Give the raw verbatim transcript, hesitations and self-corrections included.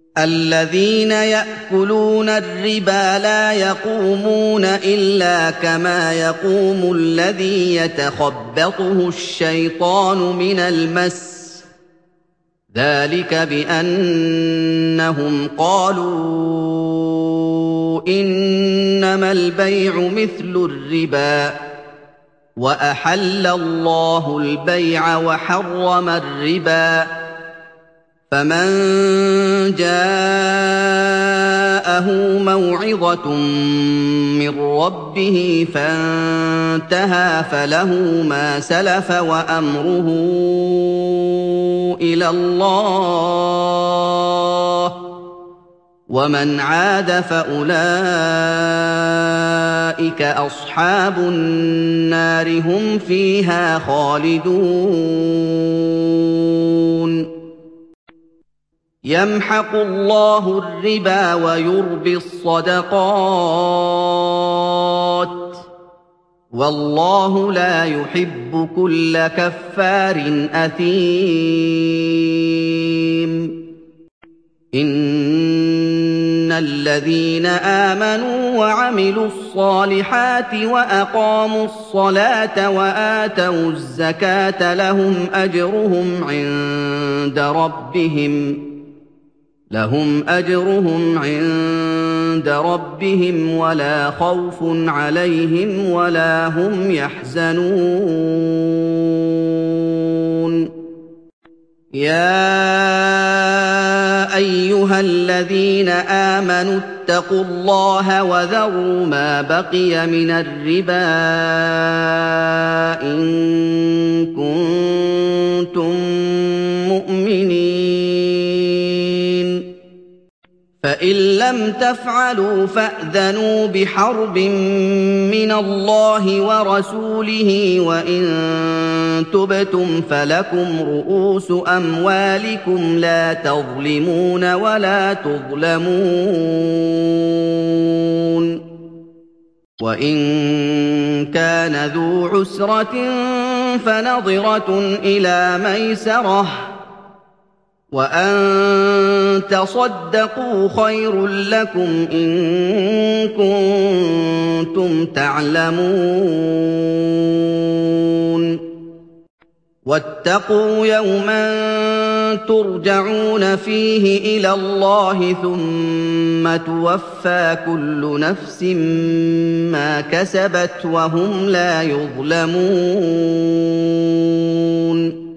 الذين يأكلون الربا لا يقومون إلا كما يقوم الذي يتخبطه الشيطان من المس ذلك بأنهم قالوا إنما البيع مثل الربا وأحل الله البيع وحرم الربا فمن جاءه موعظة من ربه فانتهى فله ما سلف وأمره إلى الله ومن عاد فأولئك أصحاب النار هم فيها خالدون يمحق الله الربا ويربي الصدقات والله لا يحب كل كفار أثيم إن الذين آمنوا وعملوا الصالحات وأقاموا الصلاة وآتوا الزكاة لهم أجرهم عند ربهم لهم أجرهم عند ربهم ولا خوف عليهم ولا هم يحزنون يا أيها الذين آمنوا اتقوا الله وذروا ما بقي من الربا إن كنتم مؤمنين فإن لم تفعلوا فأذنوا بحرب من الله ورسوله وإن تبتم فلكم رؤوس أموالكم لا تظلمون ولا تظلمون وإن كان ذو عسرة فنظرة إلى ميسرة وأن تصدقوا خير لكم إن كنتم تعلمون واتقوا يوما ترجعون فيه إلى الله ثم توفى كل نفس ما كسبت وهم لا يظلمون